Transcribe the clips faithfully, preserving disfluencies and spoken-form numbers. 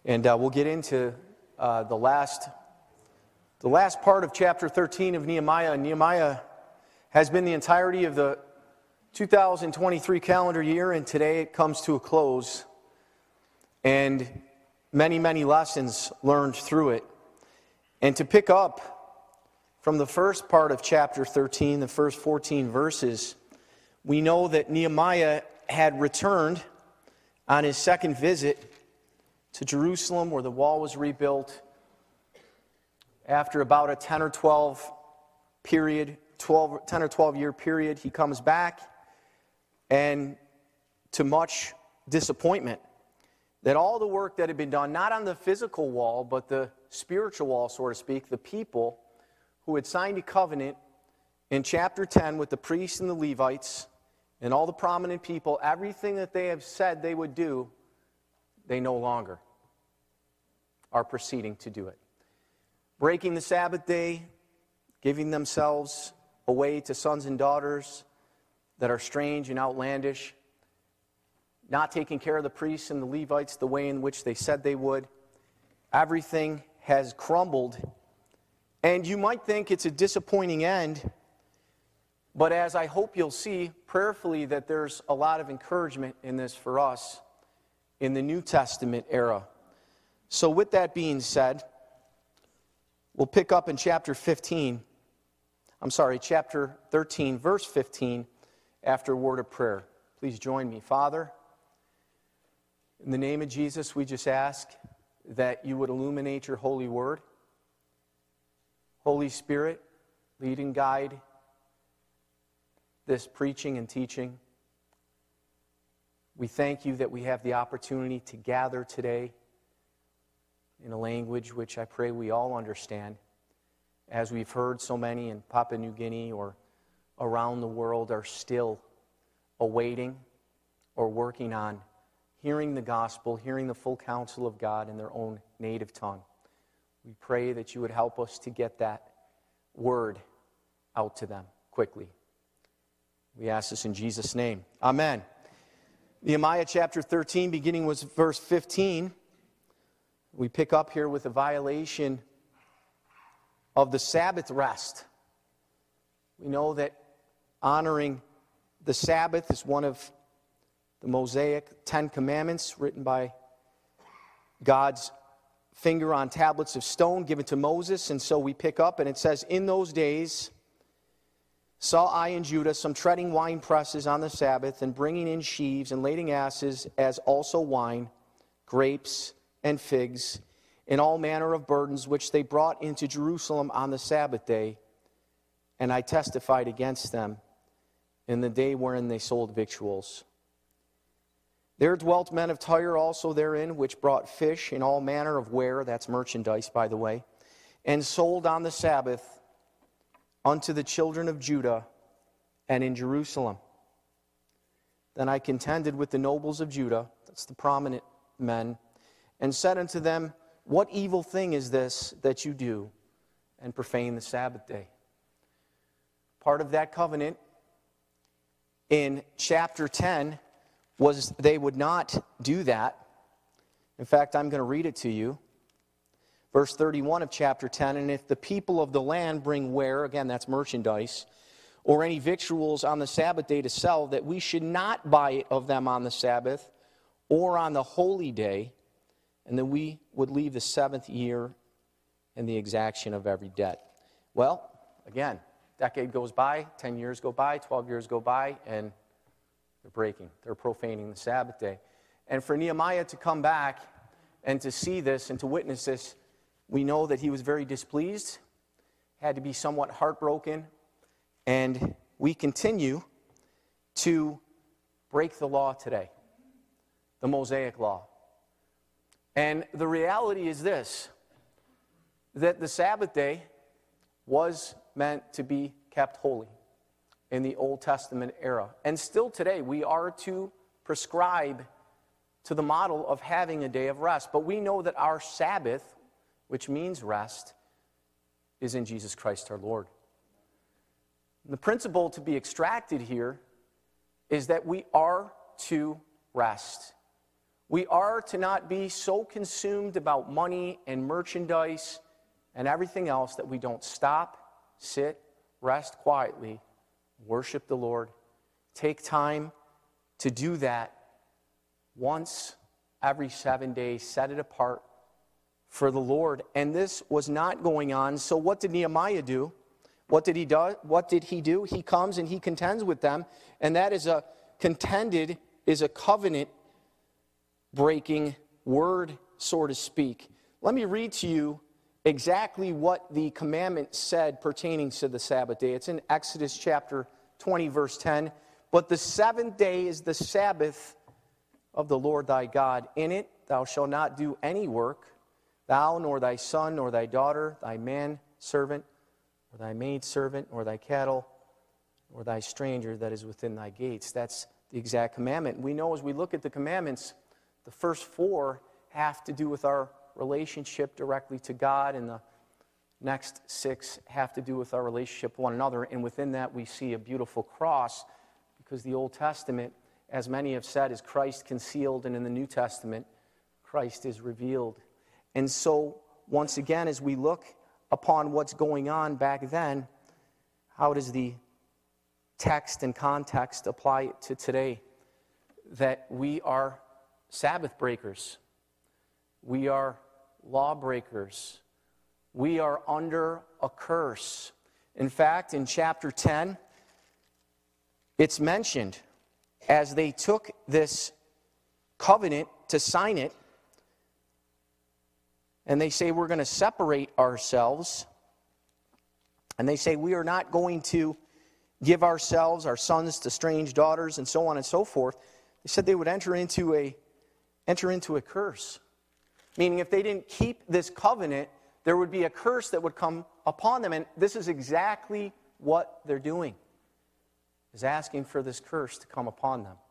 And uh, we'll get into uh, the last the last part of chapter thirteen of Nehemiah. Nehemiah has been the entirety of the two thousand twenty-three calendar year, and today it comes to a close. And many, many lessons learned through it. And to pick up from the first part of chapter thirteen, the first fourteen verses, we know that Nehemiah had returned on his second visit to Jerusalem, where the wall was rebuilt. After about a ten or twelve period, twelve, ten or twelve year period, he comes back, and to much disappointment, that all the work that had been done, not on the physical wall, but the spiritual wall, so to speak, the people who had signed a covenant in chapter ten with the priests and the Levites and all the prominent people, everything that they have said they would do, they no longer are proceeding to do it. Breaking the Sabbath day, giving themselves away to sons and daughters that are strange and outlandish, not taking care of the priests and the Levites the way in which they said they would. Everything has crumbled. And you might think it's a disappointing end, but as I hope you'll see prayerfully, that there's a lot of encouragement in this for us in the New Testament era. So with that being said, we'll pick up in chapter fifteen, I'm sorry, chapter thirteen, verse fifteen, after a word of prayer. Please join me. Father, in the name of Jesus, we just ask that you would illuminate your holy word. Holy Spirit, lead and guide this preaching and teaching. We thank you that we have the opportunity to gather today in a language which I pray we all understand, as we've heard so many in Papua New Guinea or around the world are still awaiting or working on hearing the gospel, hearing the full counsel of God in their own native tongue. We pray that you would help us to get that word out to them quickly. We ask this in Jesus' name. Amen. Nehemiah chapter thirteen, beginning with verse fifteen. We pick up here with a violation of the Sabbath rest. We know that honoring the Sabbath is one of the Mosaic Ten Commandments written by God's finger on tablets of stone given to Moses. And so we pick up and it says, "In those days saw I in Judah some treading wine presses on the Sabbath, and bringing in sheaves and lading asses, as also wine, grapes, and figs, and all manner of burdens, which they brought into Jerusalem on the Sabbath day. And I testified against them in the day wherein they sold victuals. There dwelt men of Tyre also therein, which brought fish and all manner of ware," that's merchandise, by the way, "and sold on the Sabbath unto the children of Judah and in Jerusalem. Then I contended with the nobles of Judah," that's the prominent men, "and said unto them, What evil thing is this that you do, and profane the Sabbath day?" Part of that covenant in chapter ten was they would not do that. In fact, I'm going to read it to you. Verse thirty-one of chapter ten, "And if the people of the land bring ware," again, that's merchandise, "or any victuals on the Sabbath day to sell, that we should not buy it of them on the Sabbath or on the holy day, and that we would leave the seventh year and the exaction of every debt." Well, again, decade goes by, ten years go by, twelve years go by, and they're breaking. They're profaning the Sabbath day. And for Nehemiah to come back and to see this and to witness this, we know that he was very displeased, had to be somewhat heartbroken, and we continue to break the law today, the Mosaic law. And the reality is this, that the Sabbath day was meant to be kept holy in the Old Testament era. And still today, we are to prescribe to the model of having a day of rest. But we know that our Sabbath, which means rest, is in Jesus Christ our Lord. The principle to be extracted here is that we are to rest. We are to not be so consumed about money and merchandise and everything else that we don't stop, sit, rest quietly, worship the Lord. Take time to do that once every seven days. Set it apart for the Lord. And this was not going on. So what did Nehemiah do? What did he do? What did he do? He comes and he contends with them. And that is a contended, is a covenant breaking word, so to speak. Let me read to you exactly what the commandment said pertaining to the Sabbath day. It's in Exodus chapter twenty, verse ten. But the seventh day is the Sabbath of the Lord thy God. In it thou shalt not do any work, thou, nor thy son, nor thy daughter, thy manservant, or thy maidservant, or thy cattle, or thy stranger that is within thy gates. That's the exact commandment. We know as we look at the commandments, the first four have to do with our relationship directly to God, and the next six have to do with our relationship with one another. And within that, we see a beautiful cross, because the Old Testament, as many have said, is Christ concealed, and in the New Testament, Christ is revealed. And so, once again, as we look upon what's going on back then, how does the text and context apply it to today? That we are Sabbath breakers. We are lawbreakers. We are under a curse. In fact, in chapter ten, it's mentioned as they took this covenant to sign it, and they say, we're going to separate ourselves. And they say, we are not going to give ourselves, our sons, to strange daughters, and so on and so forth. They said they would enter into a enter into a curse. Meaning if they didn't keep this covenant, there would be a curse that would come upon them. And this is exactly what they're doing, is asking for this curse to come upon them.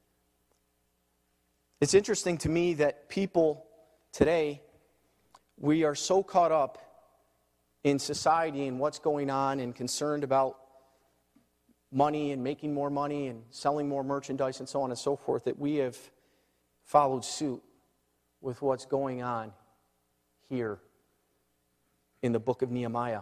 It's interesting to me that people today, we are so caught up in society and what's going on and concerned about money and making more money and selling more merchandise and so on and so forth, that we have followed suit with what's going on here in the book of Nehemiah.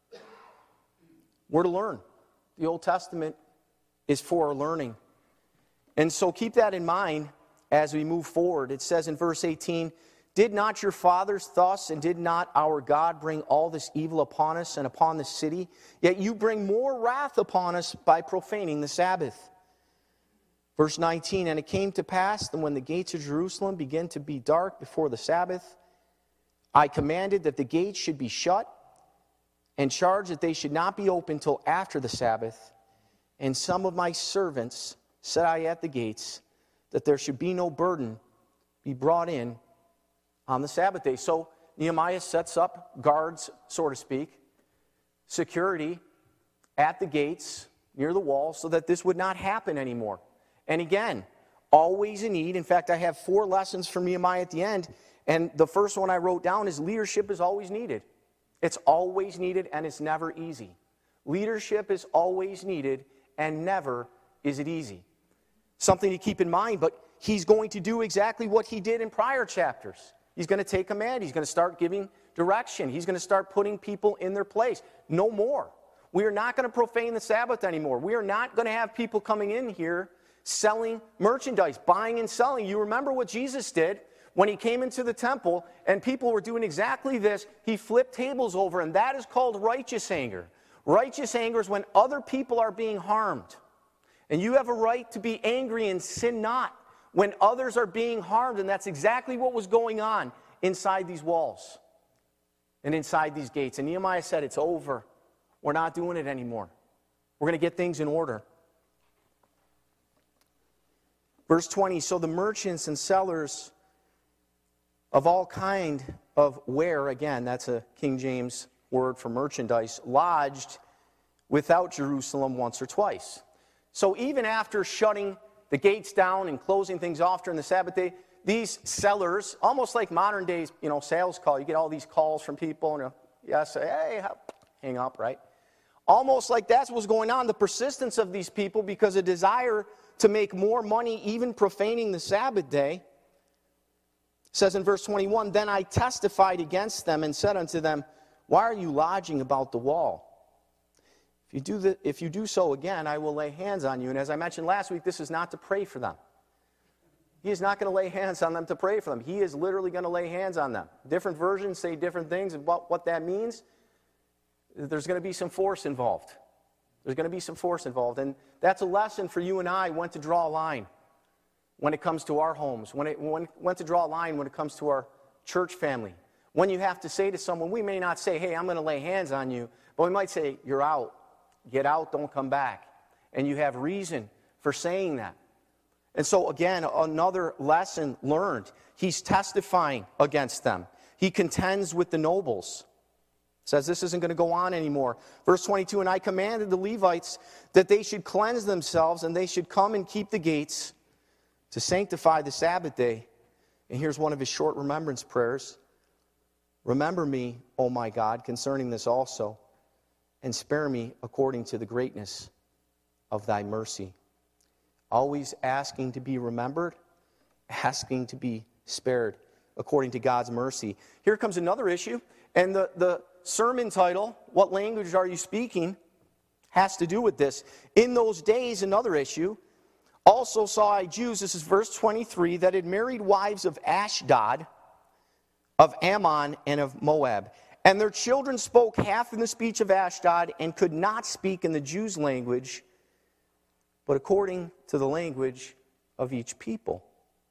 We're to learn. The Old Testament is for our learning. And so keep that in mind as we move forward. It says in verse eighteen, did not your fathers thus, and did not our God bring all this evil upon us and upon the city? Yet you bring more wrath upon us by profaning the Sabbath. Verse nineteen, and it came to pass that when the gates of Jerusalem began to be dark before the Sabbath, I commanded that the gates should be shut, and charged that they should not be opened till after the Sabbath. And some of my servants set I at the gates, that there should be no burden be brought in on the Sabbath day. So Nehemiah sets up guards, so to speak, security at the gates near the wall, so that this would not happen anymore. And again, always a need. In fact, I have four lessons from Nehemiah at the end, and the first one I wrote down is leadership is always needed. It's always needed, and it's never easy. Leadership is always needed, and never is it easy. Something to keep in mind, but he's going to do exactly what he did in prior chapters. He's going to take command. He's going to start giving direction. He's going to start putting people in their place. No more. We are not going to profane the Sabbath anymore. We are not going to have people coming in here selling merchandise, buying and selling. You remember what Jesus did when he came into the temple and people were doing exactly this. He flipped tables over, and that is called righteous anger. Righteous anger is when other people are being harmed. And you have a right to be angry and sin not when others are being harmed. And that's exactly what was going on inside these walls and inside these gates. And Nehemiah said, it's over. We're not doing it anymore. We're going to get things in order. Verse twenty, so the merchants and sellers of all kind of ware, again, that's a King James word for merchandise, lodged without Jerusalem once or twice. So even after shutting the gates down and closing things off during the Sabbath day, these sellers, almost like modern days, you know, sales call, you get all these calls from people, and yes, hey, hang up, right? Almost like that's what's going on, the persistence of these people, because a desire to make more money, even profaning the Sabbath day, It says in verse twenty-one, then I testified against them and said unto them, why are you lodging about the wall? If you do the, if you do so again, I will lay hands on you. And as I mentioned last week, this is not to pray for them. He is not going to lay hands on them to pray for them. He is literally going to lay hands on them. Different versions say different things about what that means. There's going to be some force involved. There's going to be some force involved. And that's a lesson for you and I when to draw a line when it comes to our homes, when, it, when, when to draw a line when it comes to our church family. When you have to say to someone, we may not say, hey, I'm going to lay hands on you, but we might say, you're out. Get out, don't come back. And you have reason for saying that. And so, again, another lesson learned. He's testifying against them. He contends with the nobles. Says this isn't going to go on anymore. Verse twenty-two, and I commanded the Levites that they should cleanse themselves and they should come and keep the gates to sanctify the Sabbath day. And here's one of his short remembrance prayers. Remember me, O my God, concerning this also, and spare me according to the greatness of thy mercy. Always asking to be remembered, asking to be spared according to God's mercy. Here comes another issue, and the, the sermon title, What Language Are You Speaking?, has to do with this. In those days, another issue, also saw I Jews, this is verse twenty-three, that had married wives of Ashdod, of Ammon, and of Moab. And their children spoke half in the speech of Ashdod and could not speak in the Jews' language, but according to the language of each people.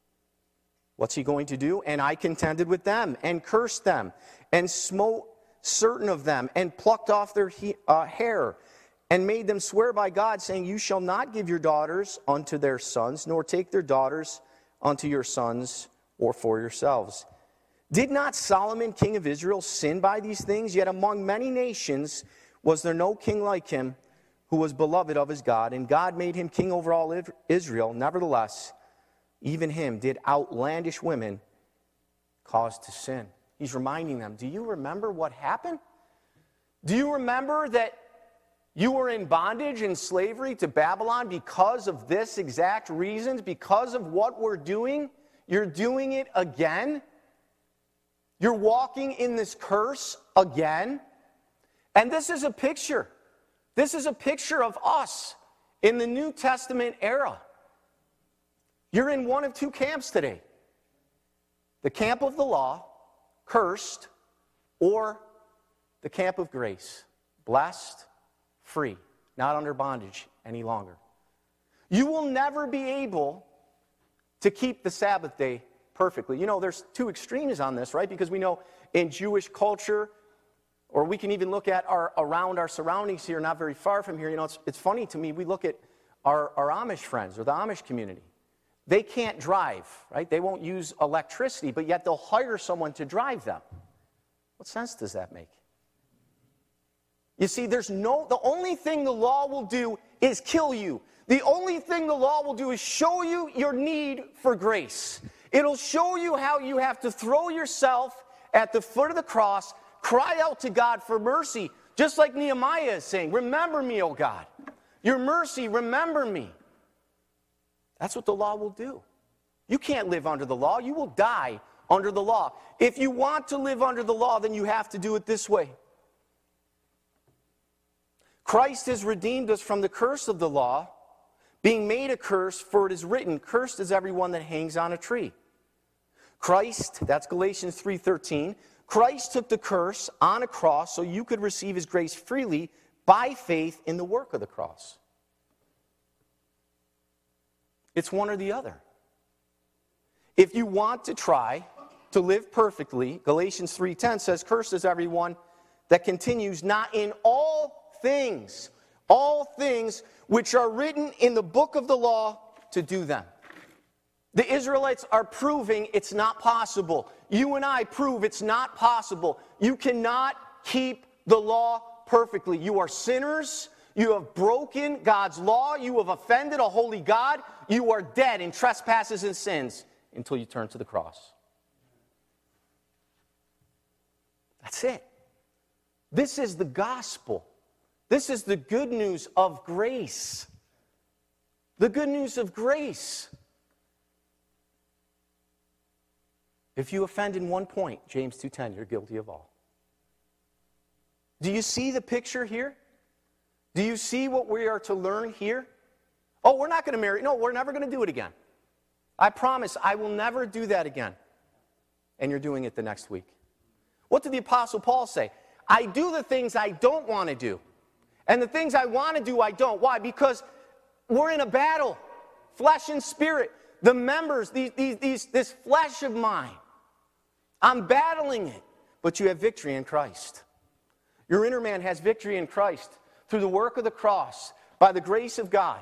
What's he going to do? And I contended with them and cursed them and smote certain of them and plucked off their he, uh, hair and made them swear by God, saying, you shall not give your daughters unto their sons, nor take their daughters unto your sons or for yourselves. Did not Solomon, king of Israel, sin by these things? Yet among many nations was there no king like him, who was beloved of his God, and God made him king over all Israel. Nevertheless, even him did outlandish women cause to sin. He's reminding them, do you remember what happened? Do you remember that you were in bondage and slavery to Babylon because of this exact reasons, because of what we're doing? You're doing it again. You're walking in this curse again. And this is a picture. This is a picture of us in the New Testament era. You're in one of two camps today. The camp of the law, cursed, or the camp of grace, blessed, free, not under bondage any longer. You will never be able to keep the Sabbath day perfectly. You know, there's two extremes on this, right? Because we know in Jewish culture, or we can even look at our around our surroundings here, not very far from here. You know, it's, it's funny to me, we look at our, our Amish friends or the Amish community. They can't drive, right? They won't use electricity, but yet they'll hire someone to drive them. What sense does that make? You see, there's no, the only thing the law will do is kill you. The only thing the law will do is show you your need for grace. It'll show you how you have to throw yourself at the foot of the cross, cry out to God for mercy, just like Nehemiah is saying, remember me, O God. Your mercy, remember me. That's what the law will do. You can't live under the law. You will die under the law. If you want to live under the law, then you have to do it this way. Christ has redeemed us from the curse of the law, being made a curse, for it is written, cursed is everyone that hangs on a tree. Christ, that's Galatians three thirteen, Christ took the curse on a cross so you could receive his grace freely by faith in the work of the cross. It's one or the other. If you want to try to live perfectly, Galatians three ten says, cursed is everyone that continues not in all things, all things which are written in the book of the law to do them. The Israelites are proving it's not possible. You and I prove it's not possible. You cannot keep the law perfectly. You are sinners. You have broken God's law. You have offended a holy God. You are dead in trespasses and sins until you turn to the cross. That's it. This is the gospel. This is the good news of grace. The good news of grace. If you offend in one point, James two ten, you're guilty of all. Do you see the picture here? Do you see what we are to learn here? Oh, we're not going to marry. No, we're never going to do it again. I promise I will never do that again. And you're doing it the next week. What did the Apostle Paul say? I do the things I don't want to do. And the things I want to do, I don't. Why? Because we're in a battle. Flesh and spirit. The members, these, these, these, this flesh of mine. I'm battling it. But you have victory in Christ. Your inner man has victory in Christ through the work of the cross, by the grace of God.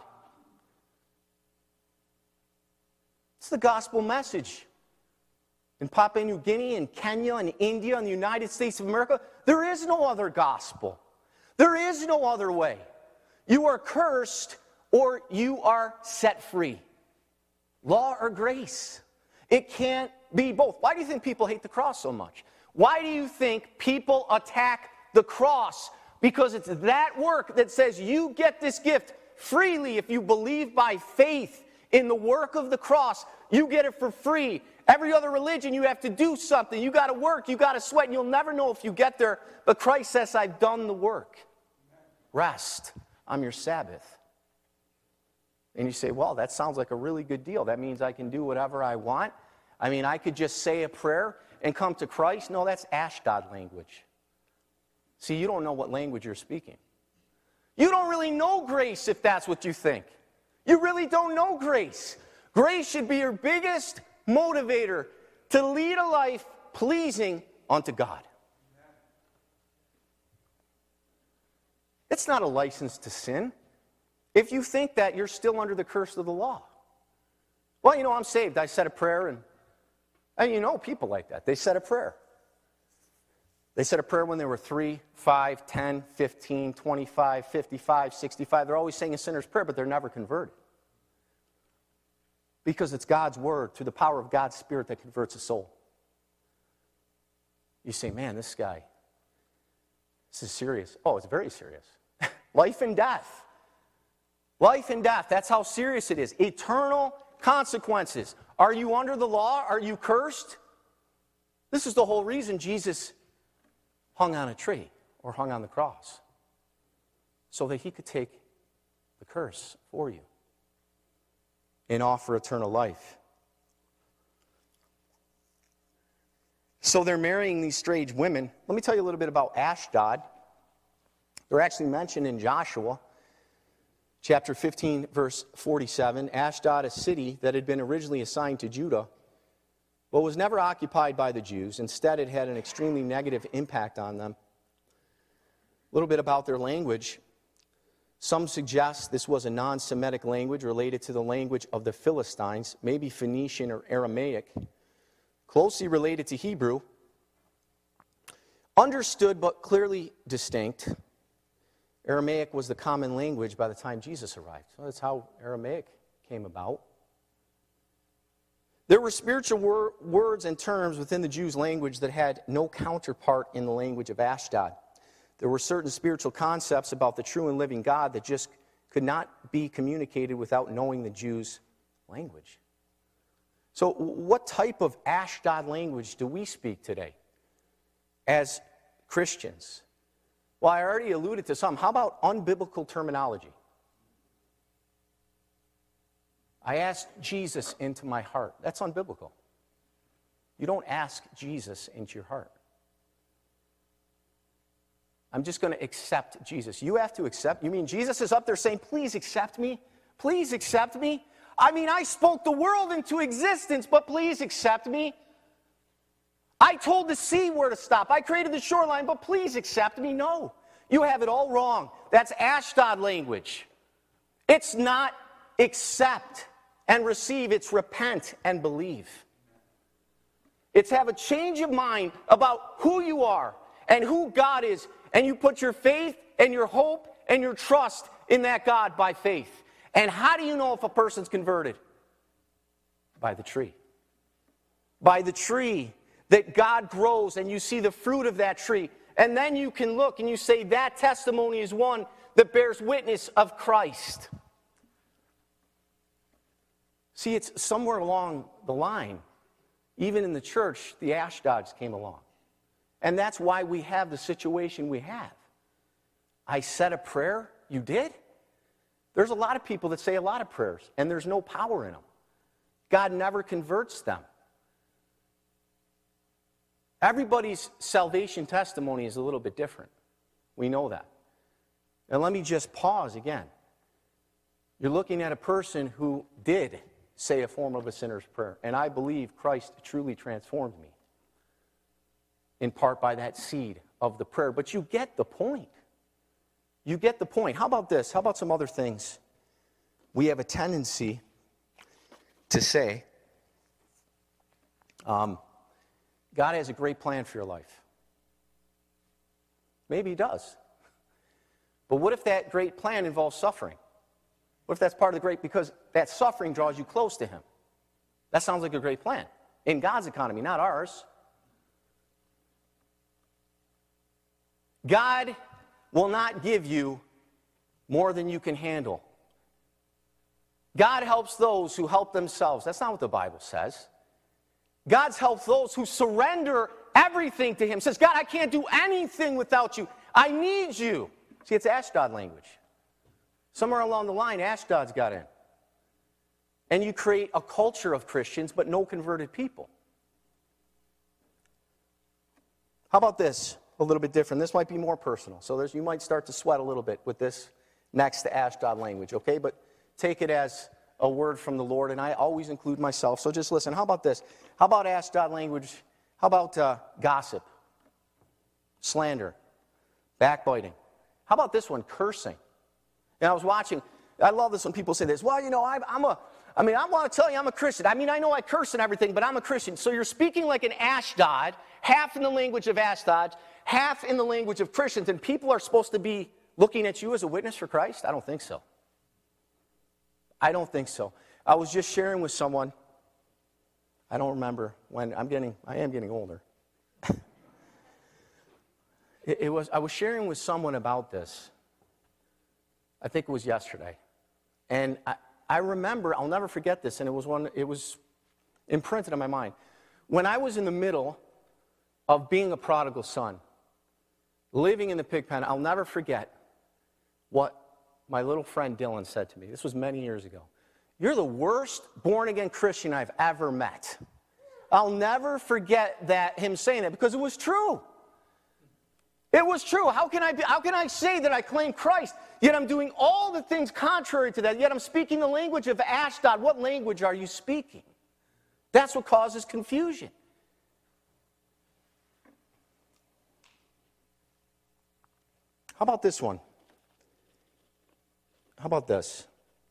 It's the gospel message. In Papua New Guinea, in Kenya, in India, in the United States of America, there is no other gospel. There is no other way. You are cursed or you are set free. Law or grace. It can't be both. Why do you think people hate the cross so much? Why do you think people attack the cross? Because it's that work that says you get this gift freely if you believe by faith in the work of the cross. You get it for free. Every other religion, you have to do something. You got to work. You got to sweat. And you'll never know if you get there. But Christ says, I've done the work. Rest. I'm your Sabbath. And you say, well, that sounds like a really good deal. That means I can do whatever I want. I mean, I could just say a prayer and come to Christ. No, that's Ashdod language. See, you don't know what language you're speaking. You don't really know grace if that's what you think. You really don't know grace. Grace should be your biggest motivator to lead a life pleasing unto God. It's not a license to sin. If you think that, you're still under the curse of the law. Well, you know, I'm saved. I said a prayer, and, and you know people like that. They said a prayer. They said a prayer when they were three, five, ten, fifteen, twenty-five, fifty-five, sixty-five. They're always saying a sinner's prayer, but they're never converted. Because it's God's word, through the power of God's Spirit, that converts a soul. You say, man, this guy, this is serious. Oh, it's very serious. Life and death. Life and death, that's how serious it is. Eternal consequences. Are you under the law? Are you cursed? This is the whole reason Jesus hung on a tree or hung on the cross, so that he could take the curse for you and offer eternal life. So they're marrying these strange women. Let me tell you a little bit about Ashdod. They're actually mentioned in Joshua chapter fifteen, verse forty-seven. Ashdod, a city that had been originally assigned to Judah, but was never occupied by the Jews. Instead, it had an extremely negative impact on them. A little bit about their language. Some suggest this was a non-Semitic language related to the language of the Philistines, maybe Phoenician or Aramaic, closely related to Hebrew, understood but clearly distinct. Aramaic was the common language by the time Jesus arrived. So that's how Aramaic came about. There were spiritual wor- words and terms within the Jews' language that had no counterpart in the language of Ashdod. There were certain spiritual concepts about the true and living God that just could not be communicated without knowing the Jews' language. So what type of Ashdod language do we speak today as Christians? Well, I already alluded to some. How about unbiblical terminology? I asked Jesus into my heart. That's unbiblical. You don't ask Jesus into your heart. I'm just going to accept Jesus. You have to accept. You mean Jesus is up there saying, please accept me? Please accept me? I mean, I spoke the world into existence, but please accept me? I told the sea where to stop. I created the shoreline, but please accept me? No. You have it all wrong. That's Ashdod language. It's not accept and receive. It's repent and believe. It's have a change of mind about who you are and who God is. And you put your faith and your hope and your trust in that God by faith. And how do you know if a person's converted? By the tree. By the tree that God grows, and you see the fruit of that tree. And then you can look and you say, that testimony is one that bears witness of Christ. See, it's somewhere along the line Even in the church, the Ashdods came along. And that's why we have the situation we have. I said a prayer, you did? There's a lot of people that say a lot of prayers, and there's no power in them. God never converts them. Everybody's salvation testimony is a little bit different. We know that. And let me just pause again. You're looking at a person who did say a form of a sinner's prayer, and I believe Christ truly transformed me, in part by that seed of the prayer. But you get the point. You get the point. How about this? How about some other things? We have a tendency to say, um, God has a great plan for your life. Maybe he does. But what if that great plan involves suffering? What if that's part of the great, because that suffering draws you close to him? That sounds like a great plan. In God's economy, not ours. God will not give you more than you can handle. God helps those who help themselves. That's not what the Bible says. God helps those who surrender everything to him. Says, God, I can't do anything without you. I need you. See, it's Ashdod language. Somewhere along the line, Ashdod's got in. And you create a culture of Christians, but no converted people. How about this? A little bit different. This might be more personal. So there's, you might start to sweat a little bit with this next to Ashdod language, okay? But take it as a word from the Lord, and I always include myself. So just listen. How about this? How about Ashdod language? How about uh, gossip, slander, backbiting? How about this one, cursing? And I was watching, I love this when people say this. Well, you know, I, I'm a, I mean, I want to tell you I'm a Christian. I mean, I know I curse and everything, but I'm a Christian. So you're speaking like an Ashdod, half in the language of Ashdod, half in the language of Christians, and people are supposed to be looking at you as a witness for Christ? I don't think so. I don't think so. I was just sharing with someone, I don't remember when, I'm getting, I am getting older. it, it was, I was sharing with someone about this. I think it was yesterday. And I, I remember, I'll never forget this, and it was one, it was imprinted on my mind. When I was in the middle of being a prodigal son, living in the pig pen, I'll never forget what my little friend Dylan said to me. This was many years ago. You're the worst born-again Christian I've ever met. I'll never forget that, him saying that, because it was true. It was true. How can I be, how can I say that I claim Christ, yet I'm doing all the things contrary to that, yet I'm speaking the language of Ashdod? What language are you speaking? That's what causes confusion. How about this one? How about this?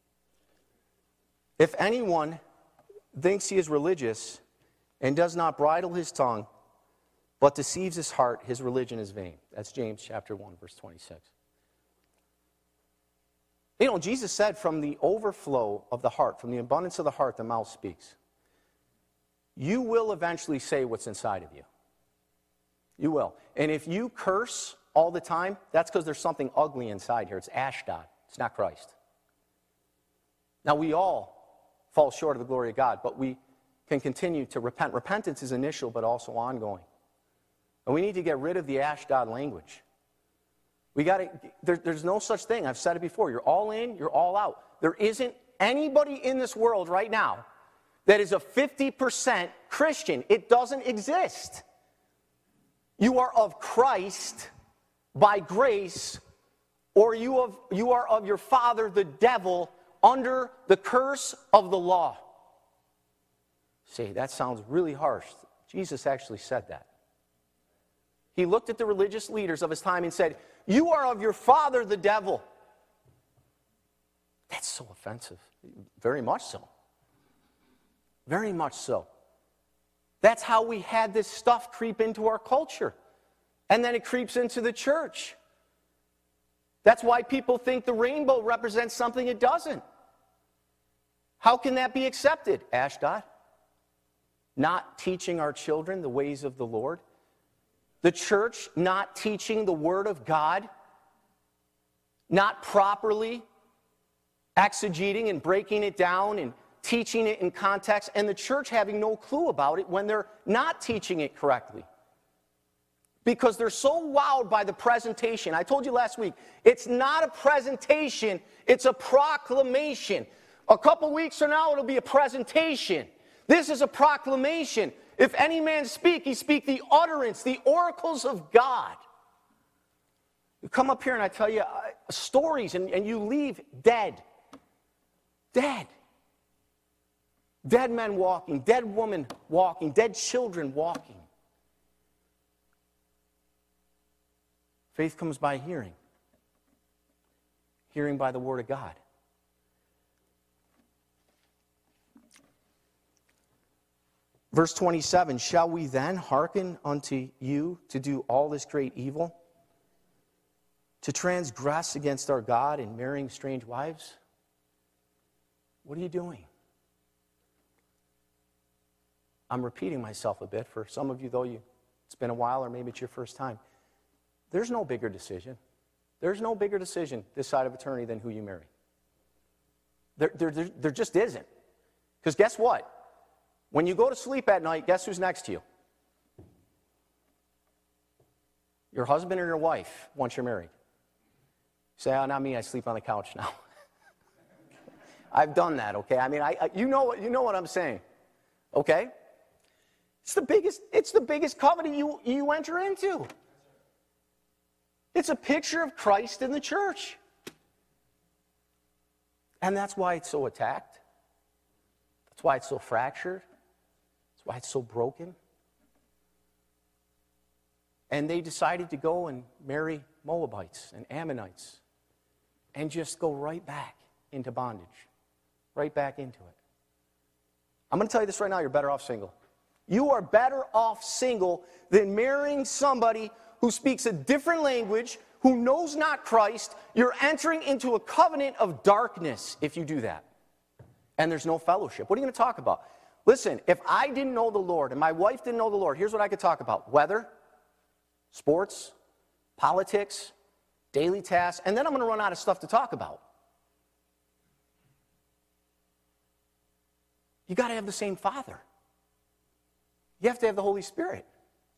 If anyone thinks he is religious and does not bridle his tongue, but deceives his heart, his religion is vain. That's James chapter one, verse twenty-six. You know, Jesus said, from the overflow of the heart, from the abundance of the heart, the mouth speaks. You will eventually say what's inside of you. You will. And if you curse all the time, that's because there's something ugly inside here. It's Ashdod. It's not Christ. Now, we all fall short of the glory of God, but we can continue to repent. Repentance is initial, but also ongoing. And we need to get rid of the Ashdod language. We got to. There, there's no such thing. I've said it before. You're all in, you're all out. There isn't anybody in this world right now that is a fifty percent Christian. It doesn't exist. You are of Christ by grace, or you, of, you are of your father, the devil, under the curse of the law. See, that sounds really harsh. Jesus actually said that. He looked at the religious leaders of his time and said, you are of your father, the devil. That's so offensive. Very much so. Very much so. That's how we had this stuff creep into our culture. And then it creeps into the church. That's why people think the rainbow represents something it doesn't. How can that be accepted? Ashdod. Not teaching our children the ways of the Lord. The church not teaching the Word of God. Not properly exegeting and breaking it down and teaching it in context, and the church having no clue about it when they're not teaching it correctly. Because they're so wowed by the presentation. I told you last week, it's not a presentation, it's a proclamation. A couple weeks from now, it'll be a presentation. This is a proclamation. If any man speak, he speak the utterance, the oracles of God. You come up here and I tell you uh, stories, and, and you leave dead. Dead. Dead men walking, dead women walking, dead children walking. Faith comes by hearing. Hearing by the Word of God. Verse twenty-seven, shall we then hearken unto you to do all this great evil? To transgress against our God in marrying strange wives? What are you doing? I'm repeating myself a bit. For some of you, though, you, it's been a while or maybe it's your first time. There's no bigger decision. There's no bigger decision this side of eternity than who you marry. There, there, there, there just isn't. Because guess what? When you go to sleep at night, guess who's next to you? Your husband or your wife, once you're married. You say, oh, not me, I sleep on the couch now. I've done that, okay? I mean, I, I, you, know, you know what I'm saying, okay? It's the biggest, it's the biggest covenant you, you enter into. It's a picture of Christ in the church. And that's why it's so attacked. That's why it's so fractured. That's why it's so broken. And they decided to go and marry Moabites and Ammonites and just go right back into bondage. Right back into it. I'm going to tell you this right now, you're better off single. You are better off single than marrying somebody who speaks a different language, who knows not Christ. You're entering into a covenant of darkness if you do that. And there's no fellowship. What are you going to talk about? Listen, if I didn't know the Lord and my wife didn't know the Lord, here's what I could talk about. Weather, sports, politics, daily tasks, and then I'm going to run out of stuff to talk about. You got to have the same Father. You have to have the Holy Spirit.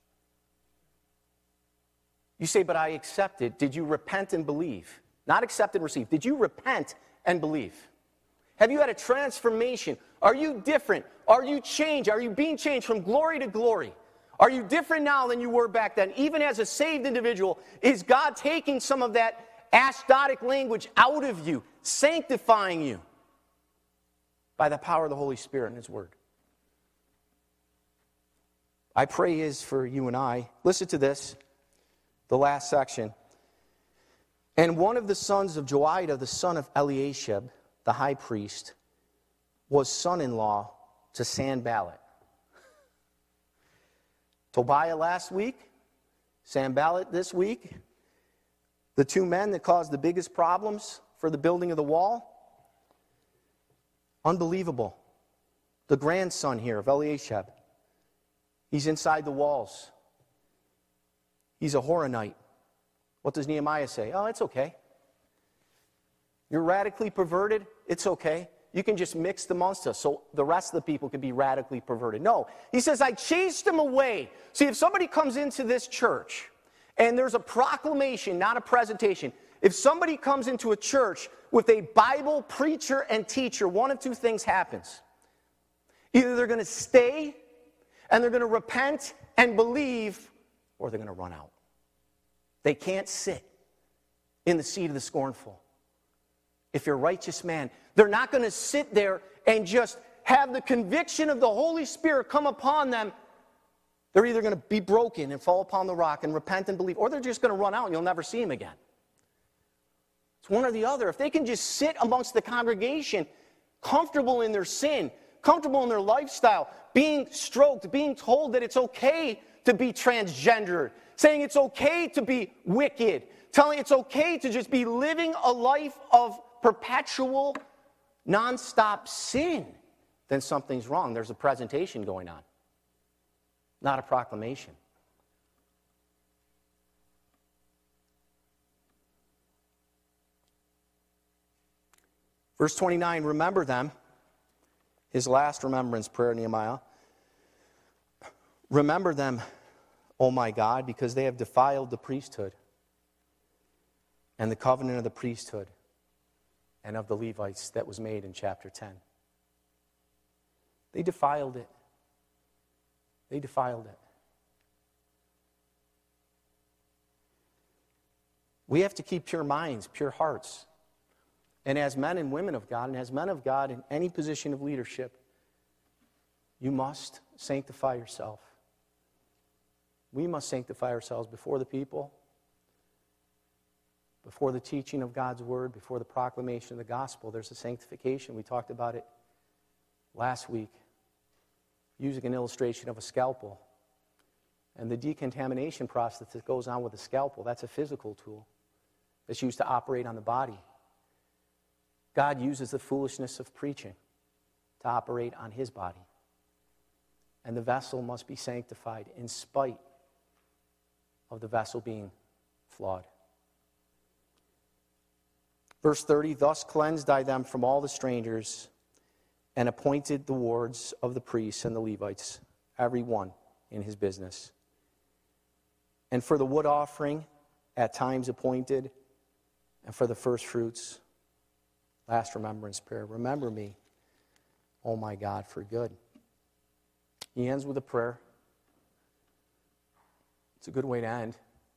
You say, but I accepted. Did you repent and believe? Not accept and receive. Did you repent and believe? Have you had a transformation? Are you different? Are you changed? Are you being changed from glory to glory? Are you different now than you were back then? Even as a saved individual, is God taking some of that asceticism language out of you, sanctifying you by the power of the Holy Spirit and His Word? I pray is for you and I. Listen to this, the last section. And one of the sons of Joiada, the son of Eliashib, the high priest, was son-in-law to Sanballat. Tobiah last week, Sanballat this week, the two men that caused the biggest problems for the building of the wall. Unbelievable. The grandson here of Eliashib. He's inside the walls. He's a Horonite. What does Nehemiah say? Oh, it's okay. You're radically perverted. It's okay. You can just mix amongst us so the rest of the people can be radically perverted. No. He says, I chased them away. See, if somebody comes into this church and there's a proclamation, not a presentation, if somebody comes into a church with a Bible preacher and teacher, one of two things happens. Either they're going to stay and they're going to repent and believe, or they're going to run out. They can't sit in the seat of the scornful. If you're a righteous man, they're not going to sit there and just have the conviction of the Holy Spirit come upon them. They're either going to be broken and fall upon the rock and repent and believe, or they're just going to run out and you'll never see them again. It's one or the other. If they can just sit amongst the congregation, comfortable in their sin, comfortable in their lifestyle, being stroked, being told that it's okay to be transgendered, saying it's okay to be wicked, telling it's okay to just be living a life of perpetual, nonstop sin, then something's wrong. There's a presentation going on, not a proclamation. Verse twenty-nine, remember them his last remembrance prayer, Nehemiah. Remember them, O my God, because they have defiled the priesthood and the covenant of the priesthood and of the Levites that was made in chapter ten. They defiled it. They defiled it. We have to keep pure minds, pure hearts. And as men and women of God, and as men of God in any position of leadership, you must sanctify yourself. We must sanctify ourselves before the people, before the teaching of God's word, before the proclamation of the gospel. There's a sanctification. We talked about it last week, using an illustration of a scalpel. And the decontamination process that goes on with a scalpel, that's a physical tool that's used to operate on the body. God uses the foolishness of preaching to operate on his body. And the vessel must be sanctified in spite of the vessel being flawed. Verse thirty, thus cleansed I them from all the strangers and appointed the wards of the priests and the Levites, every one in his business. And for the wood offering, at times appointed, and for the first fruits, last remembrance prayer. Remember me, oh my God, for good. He ends with a prayer. It's a good way to end.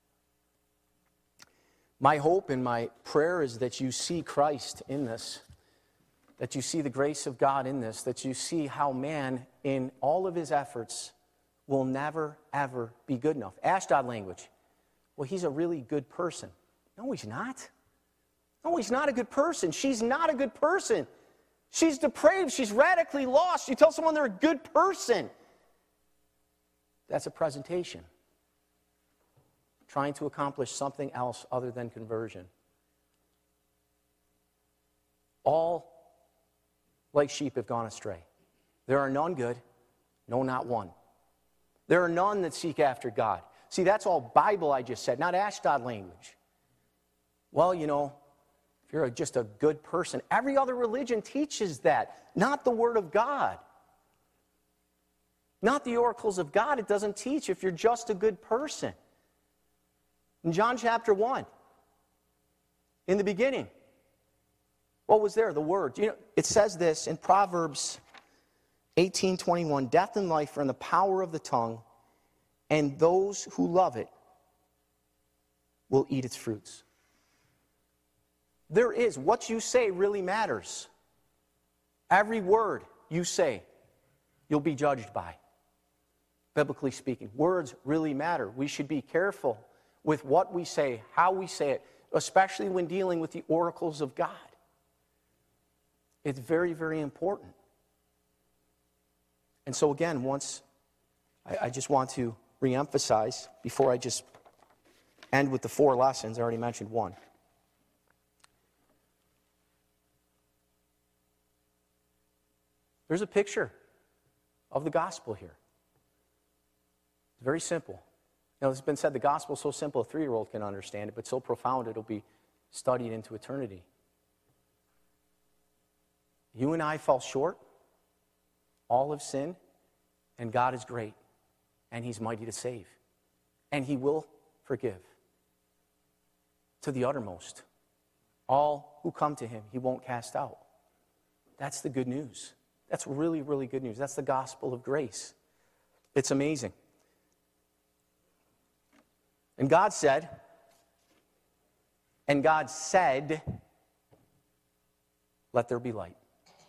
My hope and my prayer is that you see Christ in this, that you see the grace of God in this, that you see how man, in all of his efforts, will never, ever be good enough. Ashdod language. Well, he's a really good person. No, he's not. No, he's not a good person. She's not a good person. She's depraved. She's radically lost. You tell someone they're a good person. That's a presentation. Trying to accomplish something else other than conversion. All, like sheep, have gone astray. There are none good, no, not one. There are none that seek after God. See, that's all Bible I just said, not Ashdod language. Well, you know, if you're just a good person, every other religion teaches that, not the Word of God. Not the oracles of God. It doesn't teach if you're just a good person. In John chapter one, in the beginning, what was there? The Word. You know, it says this in Proverbs eighteen twenty-one, death and life are in the power of the tongue, and those who love it will eat its fruits. There is, what you say really matters. Every word you say, you'll be judged by. Biblically speaking, words really matter. We should be careful with what we say, how we say it, especially when dealing with the oracles of God. It's very, very important. And so again, once, I, I just want to reemphasize, before I just end with the four lessons, I already mentioned one. There's a picture of the gospel here. It's very simple. You know, it's been said the gospel is so simple a three-year-old can understand it, but so profound it'll be studied into eternity. You and I fall short. All have sinned, and God is great, and he's mighty to save. And he will forgive to the uttermost. All who come to him, he won't cast out. That's the good news. That's really, really good news. That's the gospel of grace. It's amazing. And God said, and God said, let there be light.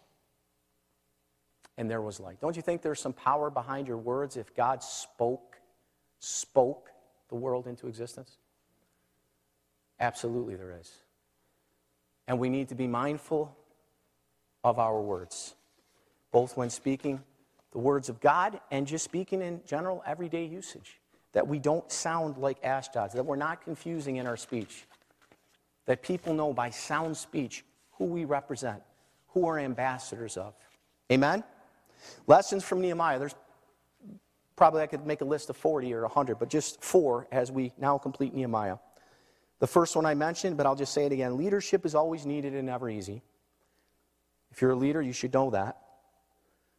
And there was light. Don't you think there's some power behind your words if God spoke, spoke the world into existence? Absolutely there is. And we need to be mindful of our words, both when speaking the words of God and just speaking in general everyday usage. That we don't sound like Ashdods, that we're not confusing in our speech. That people know by sound speech who we represent, who we're ambassadors of. Amen? Lessons from Nehemiah. There's probably I could make a list of forty or one hundred, but just four as we now complete Nehemiah. The first one I mentioned, but I'll just say it again. Leadership is always needed and never easy. If you're a leader, you should know that.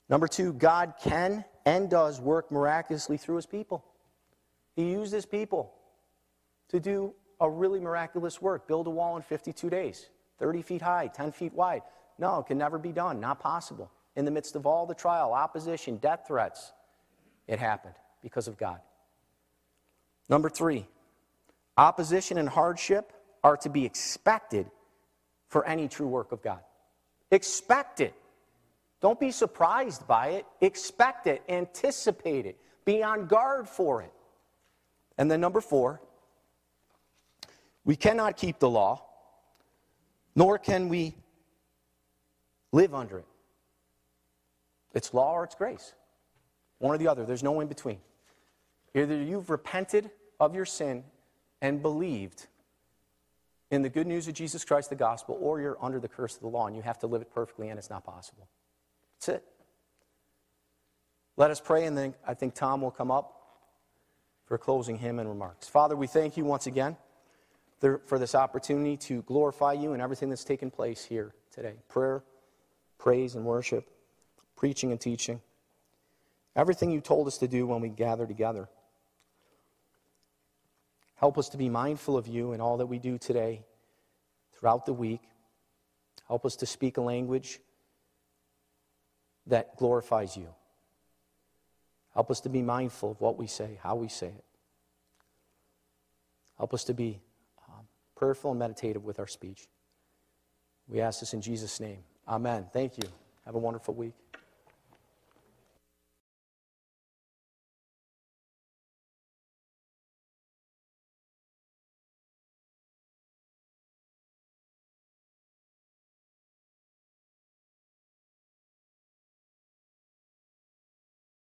Number two, God can and does work miraculously through his people. He used his people to do a really miraculous work. Build a wall in fifty-two days, thirty feet high, ten feet wide. No, it can never be done. Not possible. In the midst of all the trial, opposition, death threats, it happened because of God. Number three, opposition and hardship are to be expected for any true work of God. Expect it. Don't be surprised by it. Expect it. Anticipate it. Be on guard for it. And then number four, we cannot keep the law, nor can we live under it. It's law or it's grace. One or the other. There's no in between. Either you've repented of your sin and believed in the good news of Jesus Christ, the gospel, or you're under the curse of the law and you have to live it perfectly and it's not possible. That's it. Let us pray, and then I think Tom will come up for closing hymn and remarks. Father, we thank you once again for this opportunity to glorify you in everything that's taken place here today. Prayer, praise, and worship, preaching and teaching. Everything you told us to do when we gather together. Help us to be mindful of you in all that we do today, throughout the week. Help us to speak a language that glorifies you. Help us to be mindful of what we say, how we say it. Help us to be um, prayerful and meditative with our speech. We ask this in Jesus' name. Amen. Thank you. Have a wonderful week.